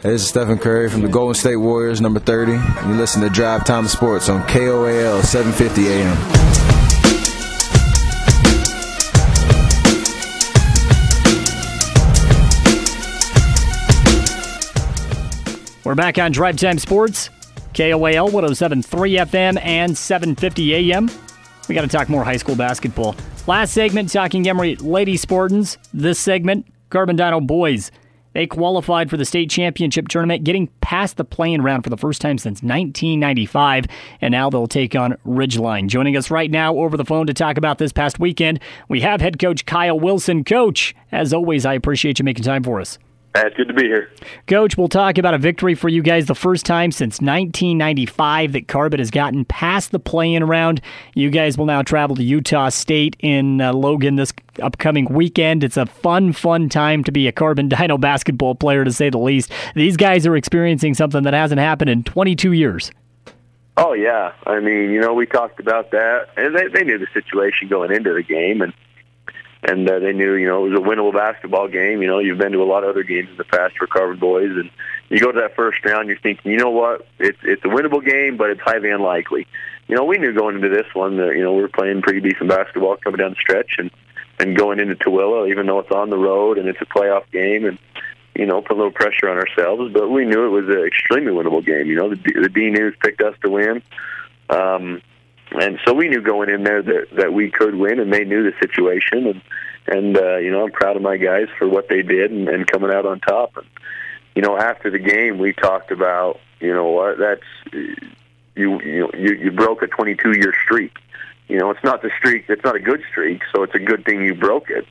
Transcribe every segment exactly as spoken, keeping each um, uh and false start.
Hey, this is Stephen Curry from the Golden State Warriors, number thirty. And you listen to Drive Time Sports on K O A L seven fifty A M. We're back on Drive Time Sports, K O A L one oh seven point three F M and seven fifty A M. We got to talk more high school basketball. Last segment, talking Emory Lady Spartans. This segment, Carbondino boys. They qualified for the state championship tournament, getting past the play-in round for the first time since nineteen ninety-five, and now they'll take on Ridgeline. Joining us right now over the phone to talk about this past weekend, we have head coach Kyle Wilson. Coach, as always, I appreciate you making time for us. It's good to be here. Coach, we'll talk about a victory for you guys, the first time since nineteen ninety-five that Carbon has gotten past the play-in round. You guys will now travel to Utah State in uh, Logan this upcoming weekend. It's a fun, fun time to be a Carbondino basketball player, to say the least. These guys are experiencing something that hasn't happened in twenty-two years. Oh, yeah. I mean, you know, we talked about that, and they, they knew the situation going into the game, and And uh, they knew, you know, it was a winnable basketball game. You know, you've been to a lot of other games in the past for Carbon boys, and you go to that first round, you're thinking, you know what, it's it's a winnable game, but it's highly unlikely. You know, we knew going into this one that, you know, we were playing pretty decent basketball coming down the stretch, and, and going into Tooele, even though it's on the road and it's a playoff game, and, you know, put a little pressure on ourselves, but we knew it was an extremely winnable game. You know, the, the D News picked us to win. Um And so we knew going in there that, that we could win, and they knew the situation. And, and uh, you know, I'm proud of my guys for what they did and, and coming out on top. And, you know, after the game, we talked about, you know what, that's, you you know, you, you broke a twenty-two-year streak. You know, it's not the streak, it's not a good streak, so it's a good thing you broke it.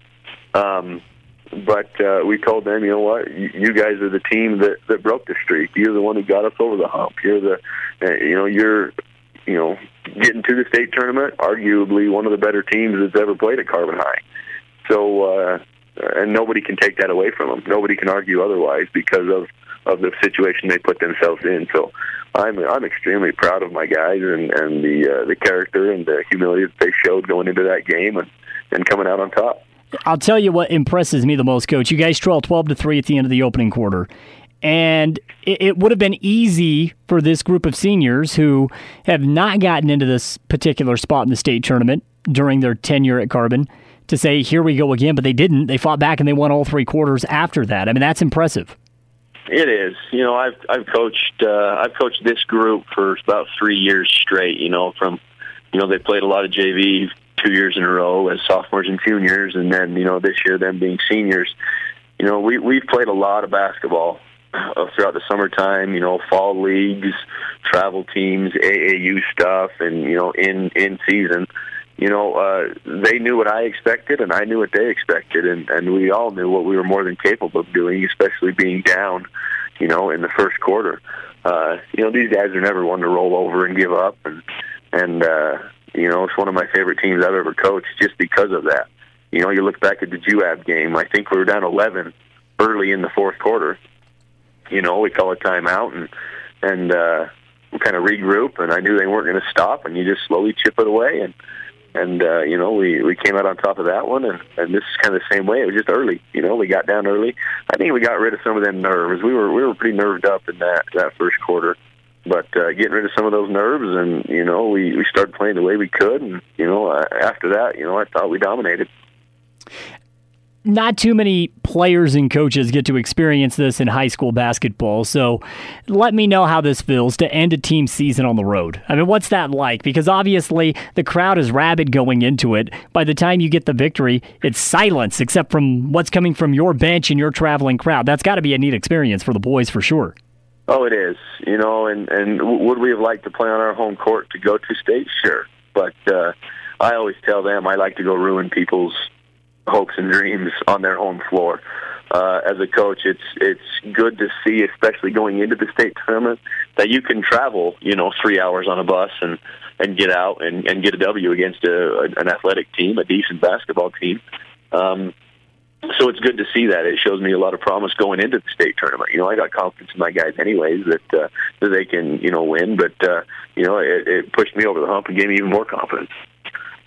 Um, but uh, we told them, you know what, you, you guys are the team that, that broke the streak. You're the one who got us over the hump. You're the, uh, you know, you're, you know, getting to the state tournament, arguably one of the better teams that's ever played at Carbon High. So, uh, and nobody can take that away from them. Nobody can argue otherwise because of, of the situation they put themselves in. So I'm I'm extremely proud of my guys and, and the uh, the character and the humility that they showed going into that game and, and coming out on top. I'll tell you what impresses me the most, Coach. You guys trailed twelve to three at the end of the opening quarter. And it would have been easy for this group of seniors who have not gotten into this particular spot in the state tournament during their tenure at Carbon to say, here we go again, but they didn't. They fought back and they won all three quarters after that. I mean, that's impressive. It is. You know, I've I've coached uh, I've coached this group for about three years straight. You know, from you know they played a lot of J V two years in a row as sophomores and juniors, and then you know this year them being seniors. You know, we we've played a lot of basketball Uh, throughout the summertime, you know, fall leagues, travel teams, A A U stuff, and, you know, in, in season, you know, uh, they knew what I expected, and I knew what they expected, and, and we all knew what we were more than capable of doing, especially being down, you know, in the first quarter. Uh, you know, these guys are never one to roll over and give up, and, and uh, you know, it's one of my favorite teams I've ever coached just because of that. You know, you look back at the J U A B game, I think we were down eleven early in the fourth quarter. You know, we call a timeout and and uh, we kind of regroup. And I knew they weren't going to stop, and you just slowly chip it away. And and uh, you know, we, we came out on top of that one. And, and this is kind of the same way. It was just early. You know, we got down early. I think we got rid of some of them nerves. We were we were pretty nerved up in that that first quarter, but uh, getting rid of some of those nerves, and you know, we we started playing the way we could. And you know, uh, after that, you know, I thought we dominated. Not too many players and coaches get to experience this in high school basketball, so let me know how this feels to end a team season on the road. I mean, what's that like? Because obviously the crowd is rabid going into it. By the time you get the victory, it's silence except from what's coming from your bench and your traveling crowd. That's got to be a neat experience for the boys for sure. Oh, it is. You know, and, and would we have liked to play on our home court to go to state? Sure. But uh, I always tell them I like to go ruin people's hopes and dreams on their home floor. Uh, as a coach, it's it's good to see, especially going into the state tournament, that you can travel, you know, three hours on a bus and, and get out and, and get a W against a, an athletic team, a decent basketball team. Um, so it's good to see that. It shows me a lot of promise going into the state tournament. You know, I got confidence in my guys anyways that uh, that they can, you know, win. But, uh, you know, it, it pushed me over the hump and gave me even more confidence.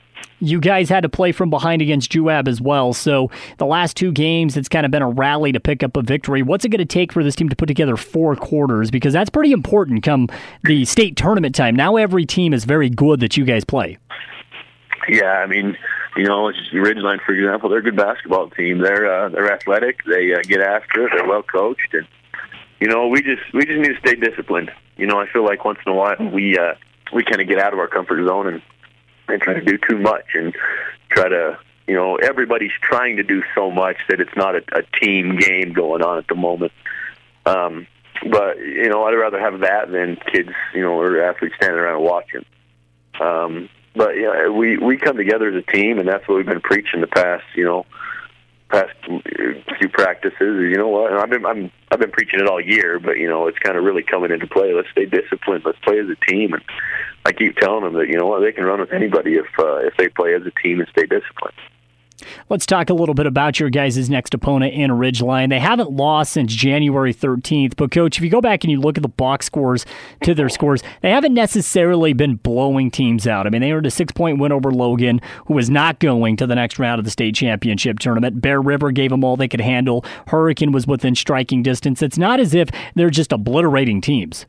You guys had to play from behind against Juab as well. So the last two games, it's kind of been a rally to pick up a victory. What's it going to take for this team to put together four quarters? Because that's pretty important come the state tournament time. Now every team is very good that you guys play. Yeah, I mean, you know, it's Ridgeline, for example, they're a good basketball team. They're uh, they're athletic. They uh, get after it. They're well coached, and you know, we just we just need to stay disciplined. You know, I feel like once in a while we uh, we kind of get out of our comfort zone and and try to do too much and try to, you know, everybody's trying to do so much that it's not a, a team game going on at the moment. Um, but you know, I'd rather have that than kids, you know, or athletes standing around watching. Um, But you know, we we come together as a team, and that's what we've been preaching the past, you know, past few practices. You know what? And I've been I'm, I've been preaching it all year, but you know, it's kind of really coming into play. Let's stay disciplined. Let's play as a team, and I keep telling them that you know what, they can run with anybody if uh, if they play as a team and stay disciplined. Let's talk a little bit about your guys' next opponent in Ridgeline. They haven't lost since January thirteenth, but Coach, if you go back and you look at the box scores to their scores, they haven't necessarily been blowing teams out. I mean, they earned a six-point win over Logan, who was not going to the next round of the state championship tournament. Bear River gave them all they could handle. Hurricane was within striking distance. It's not as if they're just obliterating teams.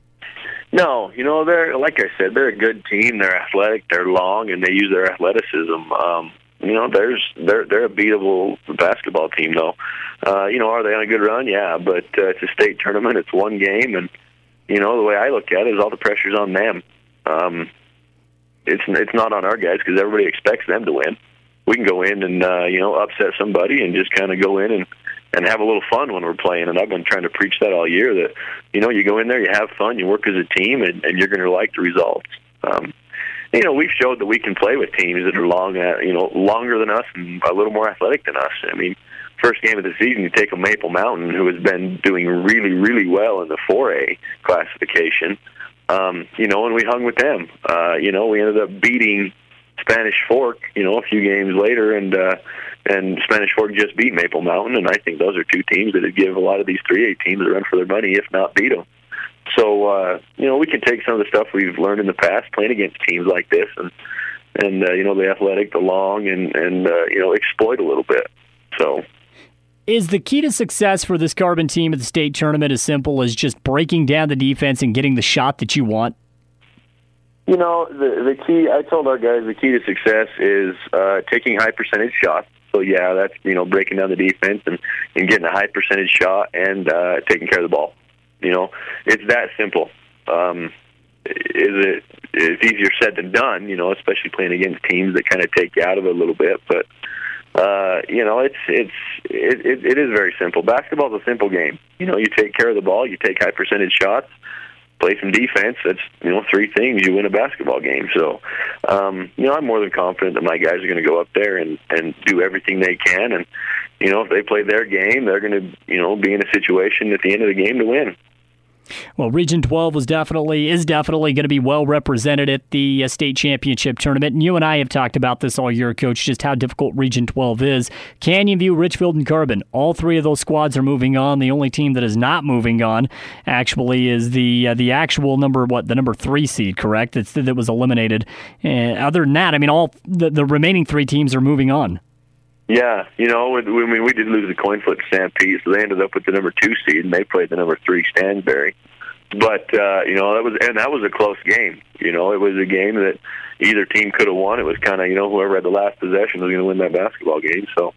No, you know, they're, like I said, they're a good team. They're athletic, they're long, and they use their athleticism. Um, You know, there's they're they're a beatable basketball team, though. Uh, you know, are they on a good run? Yeah, but uh, it's a state tournament. It's one game, and you know the way I look at it is all the pressure's on them. Um, it's it's not on our guys because everybody expects them to win. We can go in and uh, you know upset somebody and just kind of go in and and have a little fun when we're playing. And I've been trying to preach that all year. That you know you go in there, you have fun, you work as a team, and, and you're going to like the results. Um, You know, we've showed that we can play with teams that are long, uh, you know, longer than us and a little more athletic than us. I mean, first game of the season, you take a Maple Mountain, who has been doing really, really well in the four A classification, um, you know, and we hung with them. Uh, you know, we ended up beating Spanish Fork, you know, a few games later, and uh, and Spanish Fork just beat Maple Mountain, and I think those are two teams that would give a lot of these three A teams a run for their money, if not beat them. So, uh, you know, we can take some of the stuff we've learned in the past playing against teams like this and, and uh, you know, the athletic, the long, and, and uh, you know, exploit a little bit. So, is the key to success for this Carbon team at the state tournament as simple as just breaking down the defense and getting the shot that you want? You know, the, the key, I told our guys, the key to success is uh, taking high percentage shots. So, yeah, that's, you know, breaking down the defense and, and getting a high percentage shot and uh, taking care of the ball. You know, it's that simple. Um, is it? It's easier said than done. You know, especially playing against teams that kind of take you out of it a little bit. But uh, you know, it's it's it, it, it is very simple. Basketball's a simple game. You know, you take care of the ball, you take high percentage shots, play some defense. That's you know three things, you win a basketball game. So um, you know, I'm more than confident that my guys are going to go up there and and do everything they can. And you know, if they play their game, they're going to you know be in a situation at the end of the game to win. Well, Region twelve was definitely is definitely going to be well represented at the uh, state championship tournament. And you and I have talked about this all year, Coach, just how difficult Region twelve is. Canyon View, Richfield, and Carbon, all three of those squads are moving on. The only team that is not moving on, actually, is the uh, the actual number what the number three seed, correct? It's, that was eliminated. Uh, other than that, I mean, all the, the remaining three teams are moving on. Yeah, you know, I mean, we did lose the coin flip to Stampede, so they ended up with the number two seed, and they played the number three Stansbury. But uh, you know, that was and that was a close game. You know, it was a game that either team could have won. It was kind of you know whoever had the last possession was going to win that basketball game. So,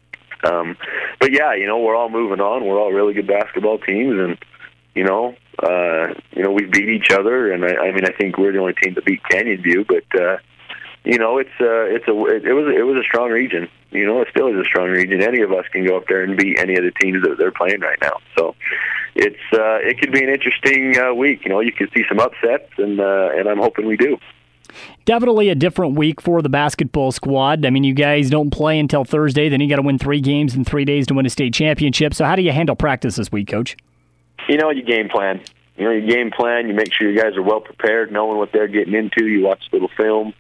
um, but yeah, you know, we're all moving on. We're all really good basketball teams, and you know, uh, you know, we beat each other, and I, I mean, I think we're the only team that beat Canyon View, but. Uh, You know, it's uh, it's a it, it was it was a strong region. You know, it still is a strong region. Any of us can go up there and beat any of the teams that they're playing right now. So, it's uh, it could be an interesting uh, week. You know, you could see some upsets, and uh, and I'm hoping we do. Definitely a different week for the basketball squad. I mean, you guys don't play until Thursday. Then you got to win three games in three days to win a state championship. So, how do you handle practice this week, Coach? You know, you game plan. You know, you game plan. You make sure you guys are well prepared, knowing what they're getting into. You watch a little film.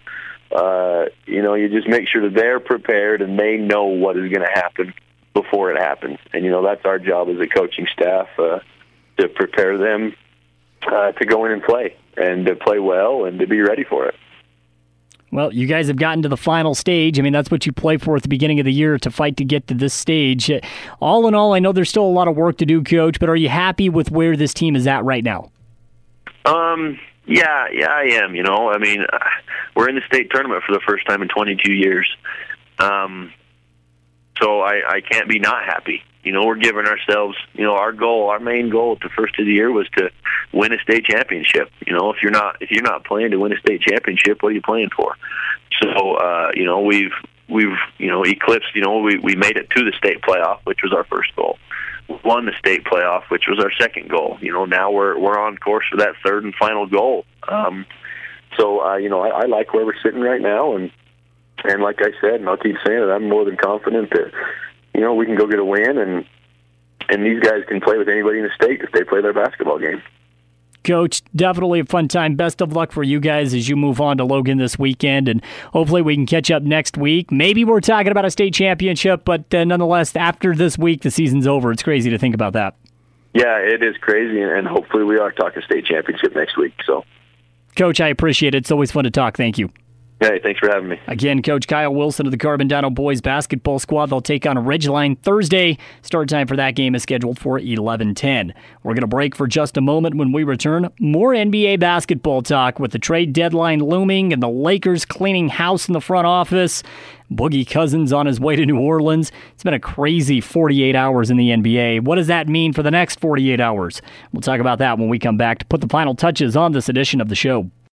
Uh, you know, you just make sure that they're prepared and they know what is going to happen before it happens. And, you know, that's our job as a coaching staff, uh, to prepare them uh, to go in and play and to play well and to be ready for it. Well, you guys have gotten to the final stage. I mean, that's what you play for at the beginning of the year, to fight to get to this stage. All in all, I know there's still a lot of work to do, Coach, but are you happy with where this team is at right now? Um, yeah, yeah, I am. You know, I mean, uh, we're in the state tournament for the first time in twenty-two years. Um, so I, I can't be not happy. You know, we're giving ourselves, you know, our goal, our main goal at the first of the year was to win a state championship. You know, if you're not if you're not playing to win a state championship, what are you playing for? So, uh, you know, we've we've you know eclipsed. You know, we we made it to the state playoff, which was our first goal. We won the state playoff, which was our second goal. You know, now we're we're on course for that third and final goal. Um, so, uh, you know, I, I like where we're sitting right now, and and like I said, and I'll keep saying it, I'm more than confident that, you know, we can go get a win, and and these guys can play with anybody in the state if they play their basketball game. Coach, definitely a fun time. Best of luck for you guys as you move on to Logan this weekend, and hopefully we can catch up next week. Maybe we're talking about a state championship, but uh, nonetheless, after this week, the season's over. It's crazy to think about that. Yeah, it is crazy, and hopefully we are talking state championship next week. So, Coach, I appreciate it. It's always fun to talk. Thank you. Hey, thanks for having me. Again, Coach Kyle Wilson of the Carbondale boys basketball squad. They'll take on Ridgeline Thursday. Start time for that game is scheduled for eleven ten. We're going to break for just a moment. When we return, more N B A basketball talk with the trade deadline looming and the Lakers cleaning house in the front office. Boogie Cousins on his way to New Orleans. It's been a crazy forty-eight hours in the N B A. What does that mean for the next forty-eight hours? We'll talk about that when we come back to put the final touches on this edition of the show.